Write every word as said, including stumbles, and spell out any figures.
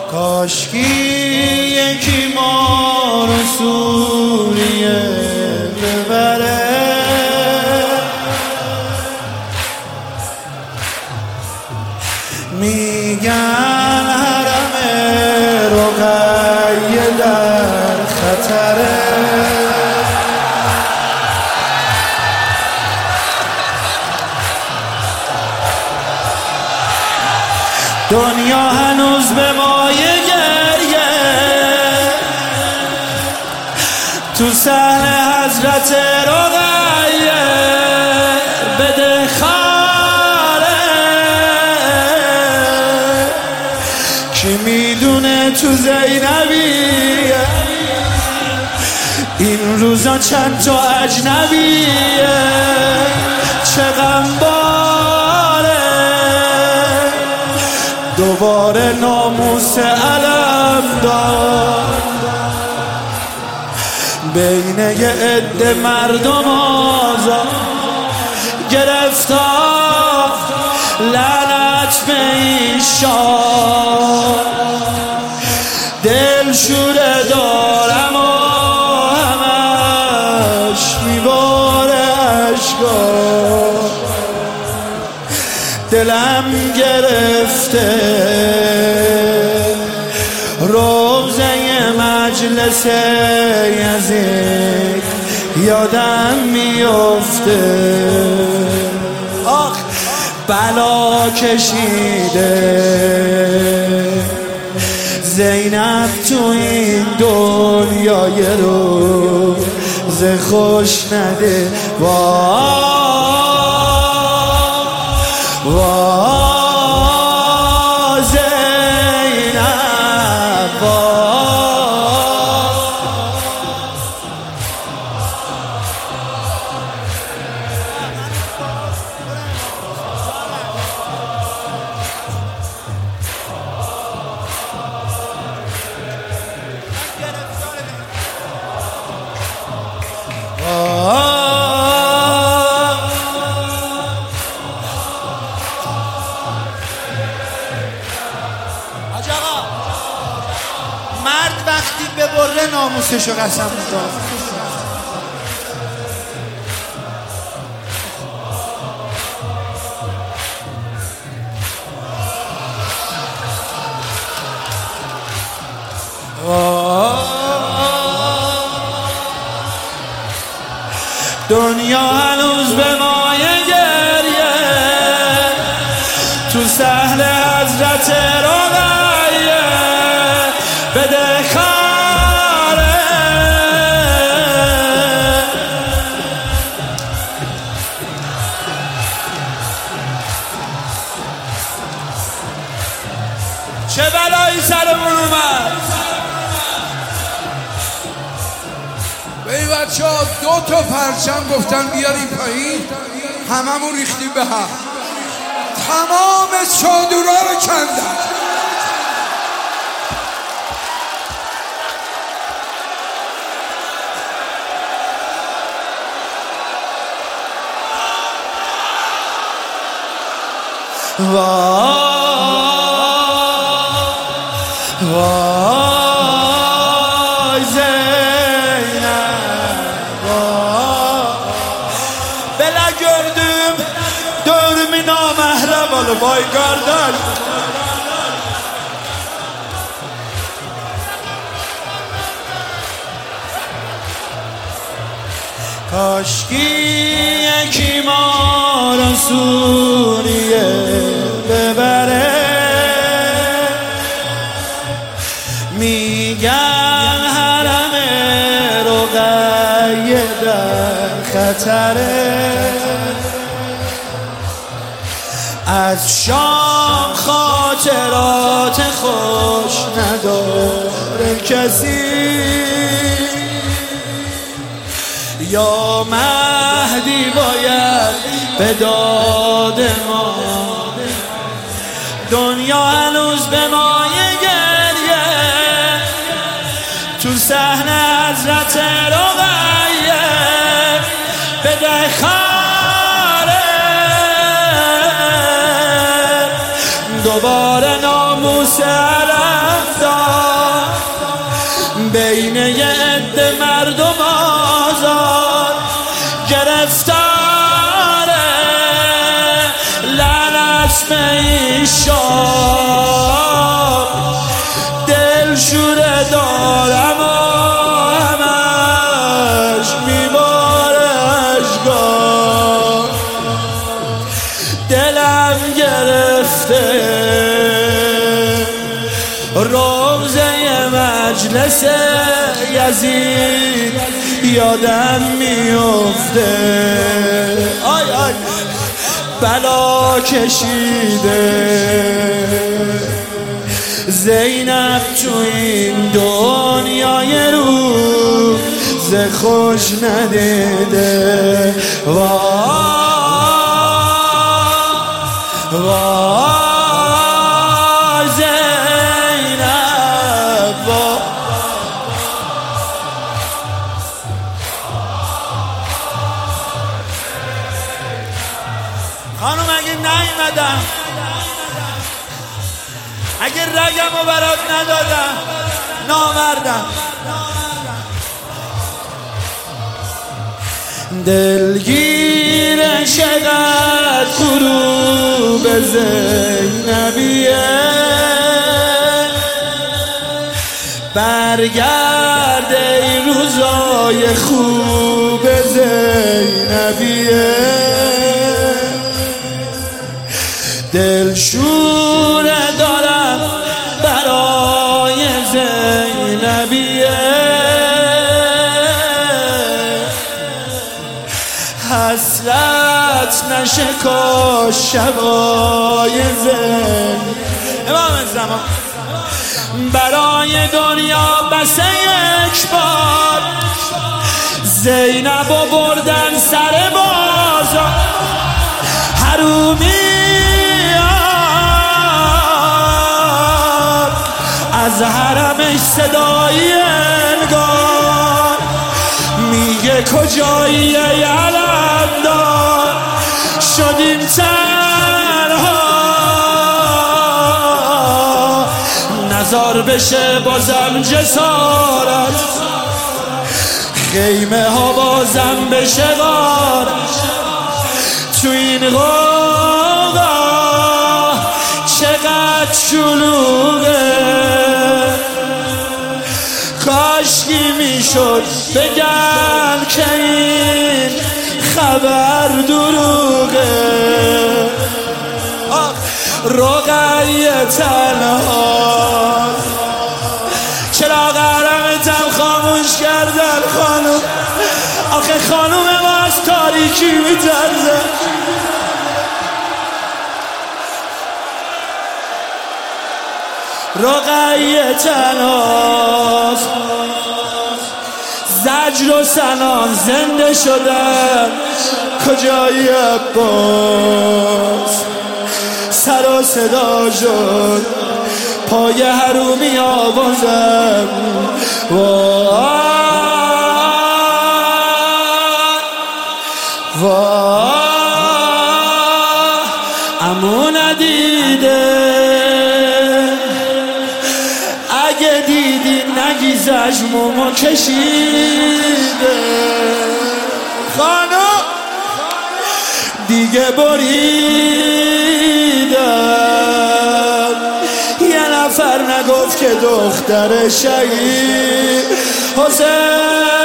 کاشکی یکی ما رو سوریه ببره، میگن حرم رقیه در خطره. دنیا هنوز به مایه گریه تو صحن حضرت رقیه بده خاره. کی میدونه تو زینبیه این روزا چند تا اجنبیه، چه غم باره دوباره ناموس علم دار بین یه عده مردم آزاد گرفتار. لعنت به این شاه دل شوره دارم و همش میباره اشکا، دلم گرفته روزه مجلس یزید یادم میفته. آخ بلا کشیده زینب تو این دنیای روز خوش نده. وای وای زینب وای. مرد وقتی ببره ناموسشو قسم می‌خوره. دنیا هنوز به مایه گریه تو صحن حضرت رقیه بده خاره. چه بلایی سرمون اومد. به این بچه ها دو تا پرچم گفتن بیاریم پایین، هممون ریختیم به هم، تمام چادرها رو کندن. وای وای زینب وای بلا gördüm dövümü namahrem ol vay kardeş. کاشکی یکی ما رو سوریه ببره، میگن حرم رقیه در خطره. از شام خاطرات خوش نداره کسی، یا مهدی باید به داد ما. دنیا هنوز به مایه گریه تو صحن حضرت رقیه بده خاره. دوباره ناموس علم بین یه عده مردم آزاد گرفتاره، لعنت به این شاه دلشوره دارم و همش میباره اشکار، دلم گرفته روزه مجلس یزید یادم میفته، آی آی بلا کشیده زینب تو این دنیای روز خوش ندیده، وای وای زینب وای. خانم اگه نیومدم، اگه رگم رو برات ندادم نامردم. دلگیر چقدر غروب زینبیه، برگرد ای روزای خوب زینبیه، دلشوره دارم برای زینبیه، حسرت نشه کاش شبای زین امام زمان برای دنیا بس یک بار زینب و بردن سر بازار، حرومی از حرمش صدایی انگار میگه کجایی ای علمدار، شدیم تنها نزار بشه بازم جسارت، خیمه ها بازم بشه غارت، تو این غوغا چقدر شلوغه، کاشکی میشد بگن که این خبر دروغه، رقیه تنها چرا قرمتم خاموش کردن خانوم، آخه خانوم ما از تاریکی میترزه، رقیه تنهاست، زجر و سنان زنده شدن، کجایی عباس سر و صدا شد پای حرومی آوازم، وای وای عمو ندیده، اگه دیدی نگیزش مومو کشیده، خانم دیگه بریدم، یه نفر نگفت که دختر شهید حسین